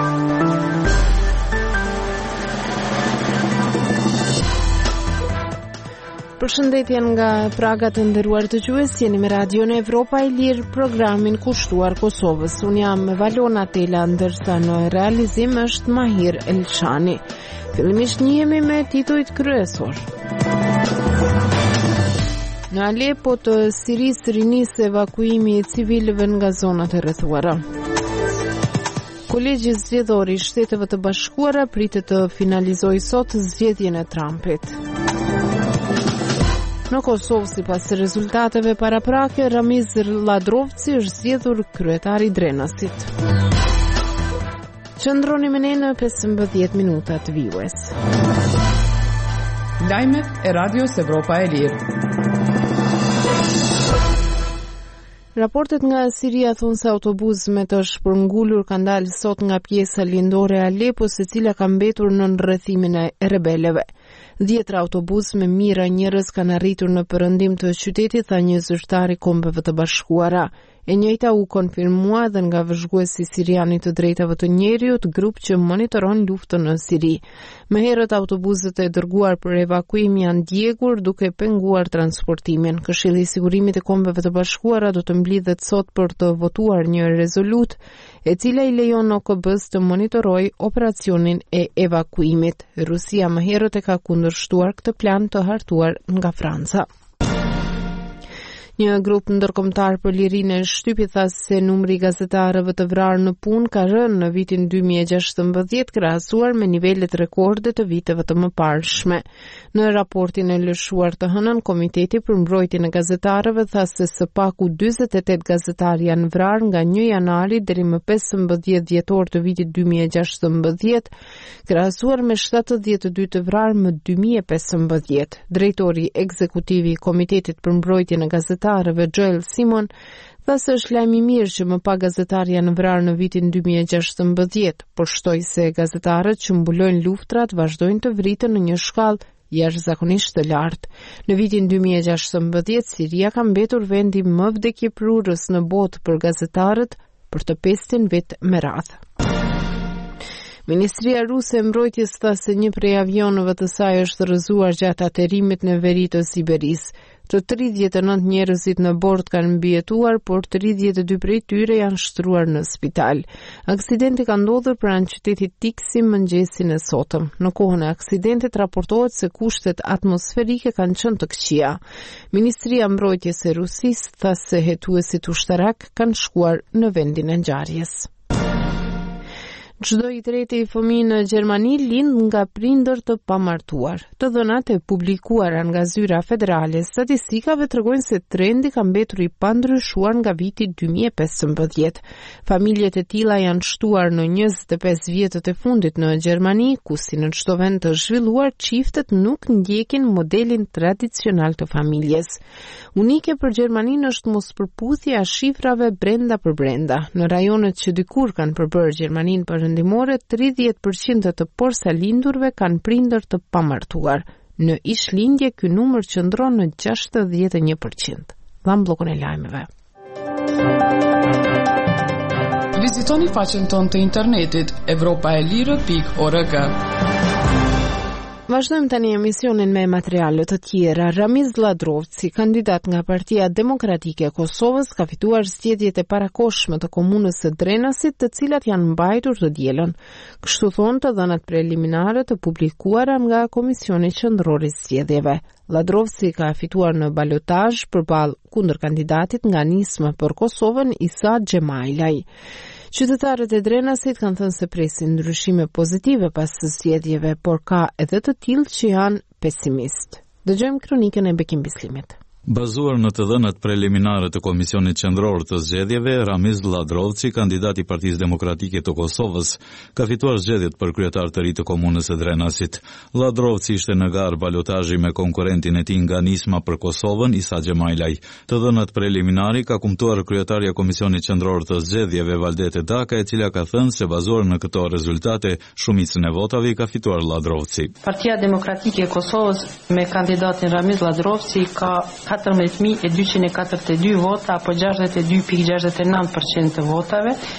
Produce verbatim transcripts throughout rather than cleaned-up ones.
Përshëndetje nga Praga të nderuar dëgjues, jeni me Radion Evropa e Lirë, programin kushtuar Kosovës. Unë jam me Valona Tela, ndërsa në realizim është Mahir Elshani. Fillimisht njihemi me titujt kryesor. Në Alepo të Sirisë rinis evakuimi i civilëve nga zonat e rrethuara. Kolegji zgjedhor i Shteteve të Bashkuara pritet të finalizojë sot zgjedhjen e Trumpit. Në Kosovë, sipas rezultateve paraprake, Ramiz Ladrovci është zgjedhur kryetari i Drenasit. Qëndroni me ne në pesëmbëdhjetë minuta të vijues. Lajmet e Radios Evropa e Lirë. Raportet nga Siria thonë se autobus me të shpërngulur ka dalë sot nga pjesa lindore e Alepos, e cila ka mbetur në rrethimin e rebelëve. Dhjetra autobus me mijëra njerëz kanë arritur në perëndim të qytetit, tha një zyrtar i Kombeve të Bashkuara. E njëjta u konfirmua edhe nga vëzhguesi siriani të drejtave të njerëzit, grup që monitoron luftën në Siri. Më herët autobusët e dërguar për evakuim janë djegur, duke penguar transportimin. Këshilli i Sigurimit të Kombeve të Bashkuara do të mblidhet sot për të votuar një rezolut, e cila i lejon O K B-s të monitorojë operacionin e evakuimit. Rusia më herët e ka kundërshtuar këtë plan të hartuar nga Franca. Një grup ndërkombëtar për lirinë e shtypit tha se numri i gazetarëve të vrarë në punë ka rënë në vitin dy mijë e gjashtëmbëdhjetë krahasuar me nivelet rekorde të viteve të mëparshme. Në raportin e lëshuar të hënën, Komiteti për Mbrojtjen e Gazetarëve tha se së paku dyzet e tetë gazetarë janë vrarë nga një janari deri më pesëmbëdhjetë dhjetor të vitit dy mijë e gjashtëmbëdhjetë, krahasuar me shtatëdhjetë e dy të vrarë më dy mijë e pesëmbëdhjetë. Drejtori ekzekutiv i Komitetit për Mbrojtjen e Gazetarëve Joel Simon tha se është lajm i mirë që më pak gazetarë janë vrarë në vitin dy mijë e gjashtëmbëdhjetë, por shtoi se gazetarët që mbulojnë luftrat vazhdojnë të vriten në një shkallë jashtëzakonisht të lartë. Në vitin dy mijë e gjashtëmbëdhjetë, Siria ka mbetur vendi më vdekjeprurës në botë për gazetarët për të pestin vit me radhë. Ministria Ruse e Mbrojtjes tha se një prej avionëve të saj është rrëzuar gjatë aterimit në veri të Siberisë. Të tridhjetë e nëntë njerëzit në bord kanë mbijetuar, por tridhjetë e dy prej tyre janë shtruar në spital. Aksidenti ka ndodhur pranë qytetit Tiksim mëngjesin e sotëm. Në kohën e aksidentit raportohet se kushtet atmosferike kanë qenë të këqija. Ministria e Mbrojtjes e Rusisë tha se hetuesit ushtarak kanë shkuar në vendin e ngjarjes. Çdo i tretë i fëmijë në Gjermani lind nga prindër të pamartuar. Të dhënat e publikuara nga zyra federale e statistikave tregojnë se trendi ka mbetur i pandryshuar nga viti dy mijë e pesëmbëdhjetë. Familjet e tilla janë shtuar në njëzet e pesë vjetët e fundit në Gjermani, ku si në çdo vend të zhvilluar çiftet nuk ndjekin modelin tradicional të familjes. Unike për Gjermaninë është mospërputhja e shifrave brenda për brenda. Në rajonet që dikur kanë përbërë Gjermaninë për ndimore, tridhjetë përqind të porsalindurve kanë prindër të pamartuar. Në ishlindje, ky numër qëndron në gjashtëdhjetë e një përqind. Dham bllokun e lajmeve. Vizitoni faqen tonë të internetit evropaelire pikë org. Vazhdojmë tani emisionin me materiale të tjera. Ramiz Ladrovci, kandidat nga Partia Demokratike e Kosovës, ka fituar zgjedhjet e parakohshme të komunës së Drenasit, të cilat janë mbajtur të dielën. Kështu thonë të dhënat preliminare të publikuara nga Komisioni Qendror i Zgjedhjeve. Ladrovci ka fituar në balotazh përballë kundër kandidatit nga Nisma për Kosovën, Isa Xhemailaj. Qytetarët e Drenasit kanë thënë se presin ndryshime pozitive pas së zgjedhjeve, por ka edhe të tillë që janë pesimist. Dëgjojmë kronikën e Bekim Bislimit. Bazuar në të dhënat preliminare të Komisionit Qendror të Zgjedhjeve, Ramiz Ladrovci, kandidat i Partisë Demokratike të Kosovës, ka fituar zgjedhjet për kryetar të ri të komunës së Drenasit. Ladrovci ishte në garë balotazhi me konkurrentin e tij nga Nisma për Kosovën, Isa Xhemailaj. Të dhënat preliminari ka kumtuar kryetarja e Komisionit Qendror të Zgjedhjeve, Valdete Daka, e cila ka thënë se bazuar në këto rezultate, shumicën e votave i ka fituar Ladrovci. Partia Demokratike e Kosovës me kandidatin Ramiz Ladrovci ka katërmbëdhjetë mijë e dyqind e katërdhjetë e dy vota, apo gjashtëdhjetë e dy pikë gjashtëdhjetë e nëntë përqind të votave,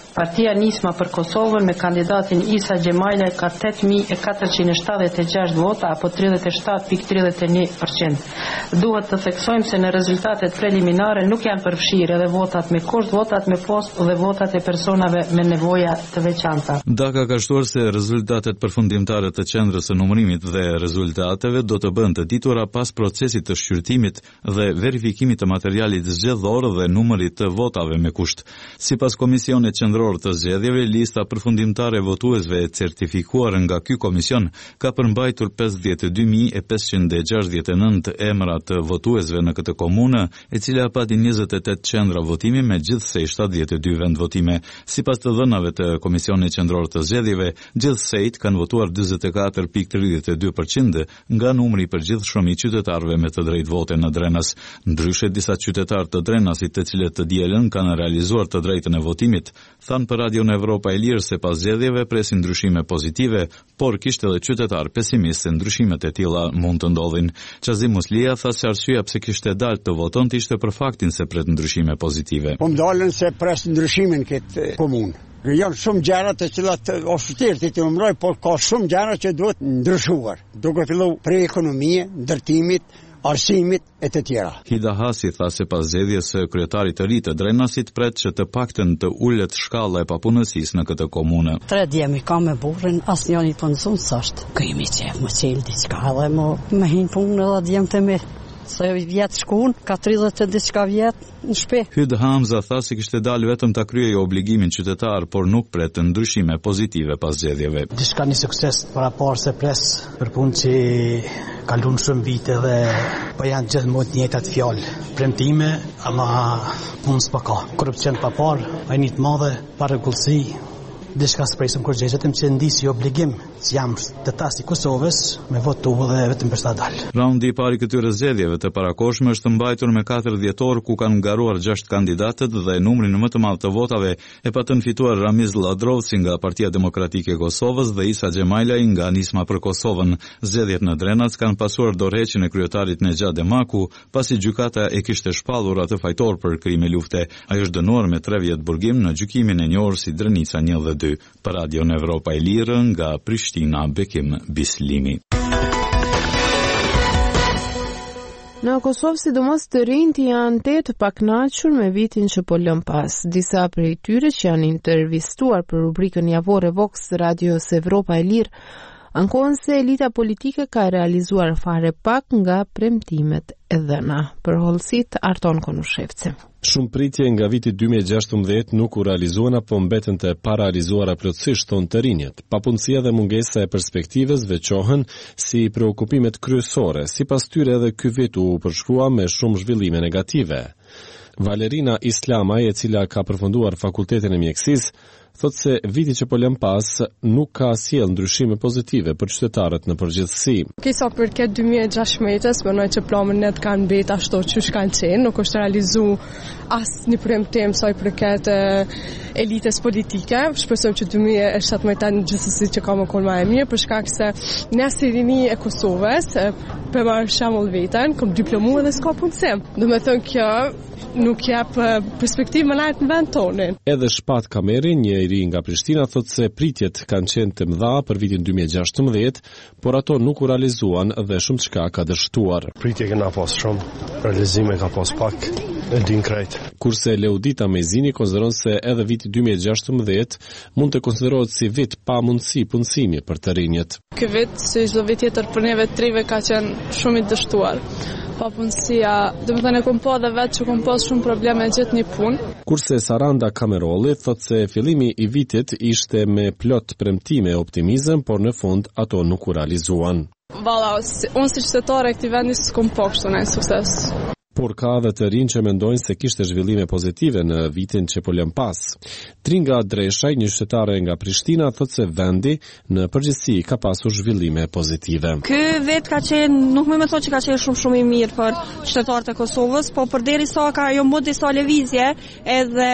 Partia Nisma për Kosovën me kandidatin Isa Gjemajla ka tetë mijë e katërqind e shtatëdhjetë e gjashtë vota apo tridhjetë e shtatë pikë tridhjetë e një përqind. Duhet të theksojmë se në rezultatet preliminare nuk janë përfshirë edhe votat me kusht, votat me post dhe votat e personave me nevoja të veçanta. Daka ka shtuar se rezultatet përfundimtare të qendrës së numërimit dhe rezultateve do të bëhen të ditura pas procesit të shqyrtimit dhe verifikimit të materialit zgjedhor dhe numërit të votave me kusht. Sipas Komisionit Qendror të zgjedhjeve, lista përfundimtare e votuesve e certifikuar nga ky komision ka përmbajtur pesëdhjetë e dy mijë e pesëqind e gjashtëdhjetë e nëntë emra të votuesve në këtë komunë, e cila pati njëzet e tetë qendra votimi me gjithsej shtatëdhjetë e dy vend votime. Sipas të dhënave të Komisionit Qendror të zgjedhjeve, gjithsejt kanë votuar njëzet e katër pikë tridhjetë e dy përqind nga numri i përgjithshëm i qytetarëve me të drejtë vote në Drenas. Ndryshe, disa qytetarë të Drenasit, të cilët të dielën kanë realizuar të drejtën e votimit, thanë për Radion Evropa e Lirë se pas zgjedhjeve presin ndryshime pozitive, por kishte edhe qytetar pesimist se ndryshimet e tilla mund të ndodhin. Qazim Muslia tha se arsyeja pse kishte dalë të votonte ishte për faktin se pret ndryshime pozitive. Po ndalën se pres ndryshimin këtë komunë. Janë shumë gjëra të cilat oficialët i numëroj, por ka shumë gjëra që duhet ndryshuar. Duke filluar prej ekonomie, ndërtimit, arsimit e të tjera. Hida Hasi tha se pas zgjedhjes së kryetarit të ri të Drenasit pret që të paktën të ulet shkalla e papunësisë në këtë komunë. Tre djemi ka me burrin, asnjëri po nxon s'është. Kemi qef më çel diçka edhe më më hin punë edhe djem të me. Se vjetë shkun, ka tridhjetë e diçka vjetë në shtëpi. Hyd Hamza tha se kishte dalë vetëm ta kryej obligimin qytetar, por nuk pret ndryshime pozitive pas zgjedhjeve. Diçka një sukses para parë se pres për punë që kalon shumë vite dhe po janë gjithmonë të njëjtat fjalë. Premtime, ama punë s'pa ka. Korrupsion pa parë, ajnit madhe, pa rregullsi. Diçka s'presëm kur gjejetëm që ndisi obligim që jam të tas i Kosovës me votu dhe vetëm për sa dal. Raundi i parë i këtyre zgjedhjeve të parakohshme është mbajtur me katër dhjetor ku kanë ngaruar gjashtë kandidatët dhe numrin më të madh të votave e patën fituar Ramiz Ladrovci nga Partia Demokratike e Kosovës dhe Isa Gjemajla nga Nisma për Kosovën. Zgjedhjet në Drenac kanë pasuar dorëheqjen e kryetarit Nexha Demaku, pasi gjykata e kishte shpallur atë fajtor për krime lufte. Ai është dënuar me tre vjet burgim në gjykimin e njohur si Drenica një dhe dy. Për Radion Evropa e Lirë nga Prishtina, Bekim Bislimi. Në Kosovë, sidomos të rinjt janë të të pakënaqur me vitin që po lëm pas. Disa prej tyre që janë intervistuar për rubrikën javore Vox Radios Evropa e Lirë ankohen se elita politike ka realizuar fare pak nga premtimet e dhëna. Për hollësit Arton Konushevci. Shumë pritje nga viti dy mijë e gjashtëmbëdhjetë nuk u realizuan apo mbeten të pararealizuara plotësisht, thonë të rinjët. Papunësia dhe mungesa e perspektivës veçohen si preokupimet kryesore. Sipas tyre edhe ky vit u përshkrua me shumë zhvillime negative. Valerina Islamaj, e cila ka përfunduar fakultetin e mjekësisë, thotë se viti që po lëm pas nuk ka sjell ndryshime pozitive për qytetarët në përgjithësi. Kisa përket dy mijë e gjashtëmbëdhjetës, mendoj që planet kanë mbet ashtu siç kanë qenë, nuk është realizu asnjë premtim sa i përket elitës politike. Shpresojmë që dy mijë e shtatëmbëdhjetë në gjithsesi që ka më kon më e mirë, për shkak se ne si rini e Kosovës, për marrë shembull veten, kam diplomuar dhe s'ka punësim. Domethënë kjo nuk jep perspektivë më lart në vend tonin. Edhe Shpat Kameri, një i ri nga Prishtina, thotë se pritjet kanë qenë të mëdha për vitin dy mijë e gjashtëmbëdhjetë, por ato nuk u realizuan dhe shumë çka ka dështuar. Pritje kena pas shumë, realizime ka pas pak, e din krejt. Kurse Leudita Mezini konsideron se edhe viti dy mijë e gjashtëmbëdhjetë mund të konsiderohet si vit pa mundësi punësimi për të rinjët. Ky vit, si çdo vit tjetër për neve trive, ka qenë shumë i dështuar. Papunësia, dhe më thënë e kom po dhe vetë që kom pas shumë probleme gjithë një punë. Kurse Saranda Kamerolli thotë se fillimi i vitit ishte me plot premtime e optimizëm, por në fund ato nuk u realizuan. Valla, unë si qytetare e këtij vendi s'kom po kështu në sukses. Por ka dhe të rinj që mendojnë se kishte zhvillime pozitive në vitin që po lëm pas. Tringa Dreshaj, një qytetare nga Prishtina, thotë se vendi në përgjithësi ka pasur zhvillime pozitive. Ky vet ka qenë, nuk më me thonë që ka qenë shumë shumë i mirë për qytetarët e Kosovës, po përderisa ka jo më disa lëvizje edhe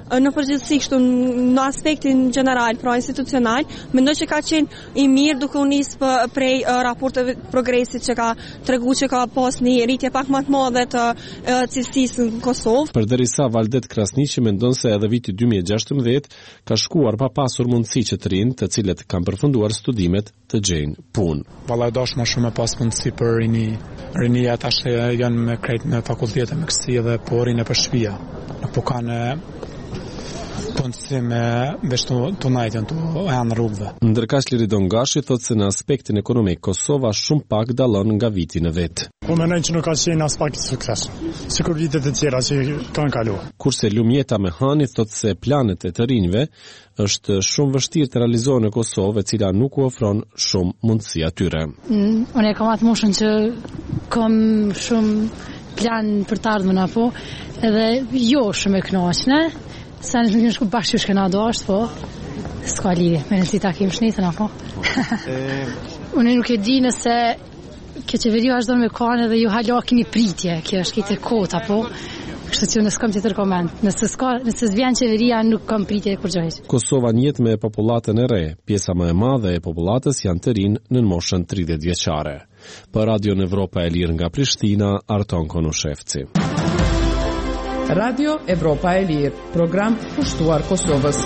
në përgjithësi kështu në aspektin gjeneral, pra institucional, mendoj që ka qenë i mirë duke u nisë për prej uh, raporteve progresit që ka tregu që ka pas një rritje pak më të madhe të uh, cilësisë në Kosovë. Përderisa Valdet Krasniqi mendon se edhe viti dy mijë e gjashtëmbëdhjetë ka shkuar pa pasur mundësi që të rinë të cilët kanë përfunduar studimet të gjejnë punë. Vallai dosh më shumë pas mundësi për rini. Rinia tash janë me krejt në fakultete me kësi dhe po rinë për shtëpia. Nuk po kanë punësi me veç të najtën të janë rrugëve. Ndërkaq Liridon Gashi thotë se në aspektin ekonomik Kosova shumë pak dallon nga viti në vet. Po mendoj që nuk ka qenë as pak sukses, sikur vitet e tjera që kanë kaluar. Kurse Lumjeta Mehani thotë se planet e të rinjve është shumë vështirë të realizohen në Kosovë, e cila nuk u ofron shumë mundësi atyre. Mm, unë kam atë moshën që kam shumë plan për të ardhmen apo, edhe jo shumë e kënaqshme. Sa në në shku bashkë shkë në do është, po, s'ka lidhje, me nësi ta kemë shnitën, apo. Unë nuk e di nëse kjo qeveria është do me kane dhe ju halo kini pritje, kjo është kite kota, po, kështë që nësë kam të tërkoment. Nëse nëse zvjen qeveria, nuk kam pritje kur gjojtë. Kosova njet me populatën e re, pjesa më e madhe e populatës janë të rinë në moshën tridhjetë vjeçare. Për Radio në Evropa e Lirë nga Prishtina, Arton Konushevci. Radio Evropa e Lirë, program pushtuar Kosovës.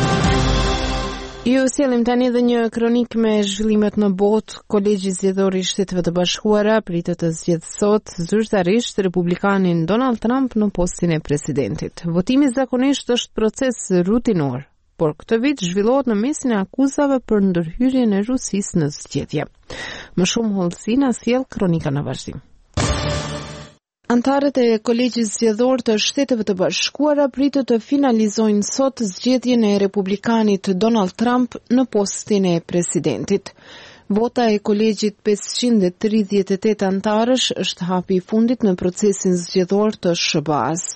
Ju sjellim tani edhe një kronik me zhvillimet në botë. Kolegji Zgjedhor i Shteteve të Bashkuara pritet të zgjedhë sot zyrtarisht republikanin Donald Trump në postin e presidentit. Votimi zakonisht është proces rutinor, por këtë vit zhvillohet në mesin e akuzave për ndërhyrjen e Rusisë në zgjedhje. Më shumë hollësi na sjell kronika në vazhdim. Antarët e Kolegjit Zgjedhor të Shteteve të Bashkuara pritet të finalizojnë sot zgjedhjen e republikanit Donald Trump në postin e presidentit. Vota e kolegjit pesëqind e tridhjetë e tetë antarësh është hapi i fundit në procesin zgjedhor të S B A-s.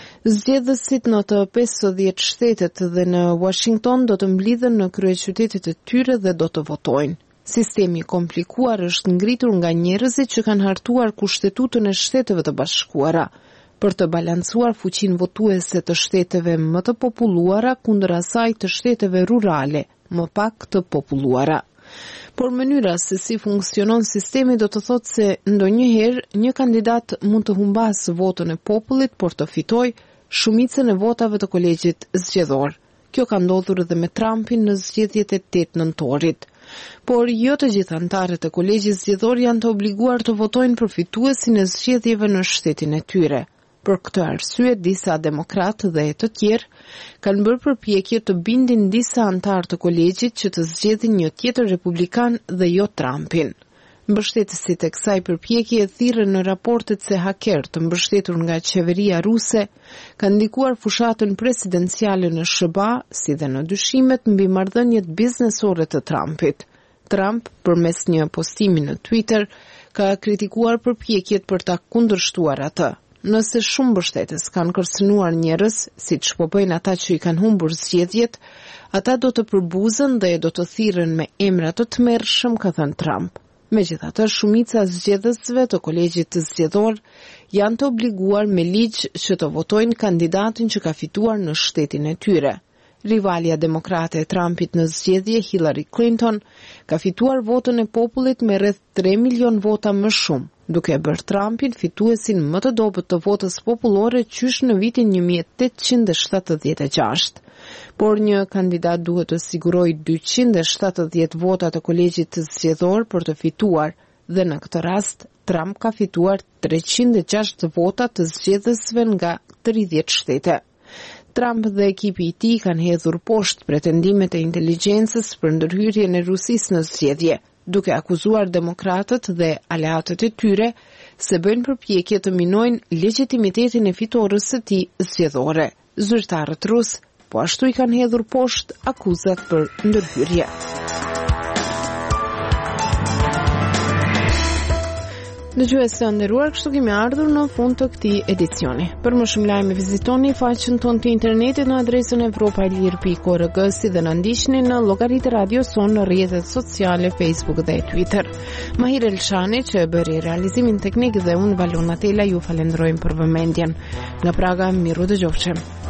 Zgjedhësit në të pesëdhjetë shtetet dhe në Washington do të mblidhen në kryeqytetet e tyre dhe do të votojnë. Sistemi komplikuar është ngritur nga njerëzit që kanë hartuar Kushtetutën e Shteteve të Bashkuara për të balancuar fuqinë votuese të shteteve më të populluara kundër asaj të shteteve rurale, më pak të populluara. Por mënyra se si funksionon sistemi do të thotë se ndonjëherë një kandidat mund të humbasë votën e popullit por të fitojë shumicën e votave të kolegjit zgjedhor. Kjo ka ndodhur edhe me Trumpin në zgjedhjet e tetë nëntorit. Por jo të gjithë antarët e kolegjit zgjedhor janë të obliguar të votojnë për fituesin e zgjedhjeve në shtetin e tyre. Për këtë arsye, disa demokratë dhe të tjerë kanë bërë përpjekje të bindin disa antarë të kolegjit që të zgjedhin një tjetër republikan dhe jo Trumpin. Mbështetësit e kësaj përpjekje thirrën në raportet se haker të mbështetur nga qeveria ruse kanë ndikuar fushatën presidenciale në S B A, si dhe në dyshimet mbi marrëdhëniet biznesore të Trumpit. Trump, përmes një postimi në Twitter, ka kritikuar përpjekjet për ta kundërshtuar atë. Nëse shumë mbështetës kanë kërcënuar njerëz, siç po bëjnë ata që i kanë humbur zgjedhjet, ata do të përbuzen dhe do të thirren me emra të tmerrshëm, ka thënë Trump. Megjithatë, shumica zgjedhësve të kolegjit të zgjedhor janë të obliguar me ligj që të votojnë kandidatin që ka fituar në shtetin e tyre. Rivalja demokrate e Trumpit në zgjedhje, Hillary Clinton, ka fituar votën e popullit me rreth tre milion vota më shumë, duke bërë Trumpin fituesin më të dobët të votës popullore qysh në vitin një mijë e tetëqind e shtatëdhjetë e gjashtë. Por një kandidat duhet të sigurojë dyqind e shtatëdhjetë vota të kolegjit të zgjedhor për të fituar, dhe në këtë rast Trump ka fituar treqind e gjashtë vota të zgjedhësve nga tridhjetë shtete. Trump dhe ekipi i tij kanë hedhur poshtë pretendimet e inteligjencës për ndërhyrjen e Rusisë në zgjedhje, duke akuzuar demokratët dhe aleatët e tyre se bëjnë përpjekje të minojnë legjitimitetin e fitores së tij zgjedhore. Zyrtarët rus po ashtu i kanë hedhur poshtë akuzat për ndërhyrje. Dëgjues të nderuar, kështu kemi ardhur në fund të këtij edicioni. Për më shumë lajme vizitoni faqen tonë të internetit në adresën evropa e lirë pikë org, si dhe na ndiqni në llogaritë Radio Son në rrjetet sociale Facebook dhe Twitter. Mahir Elshani që bëri realizimin teknik dhe unë Valona Tela ju falenderojmë për vëmendjen. Nga Praga, miru dëgjofshim.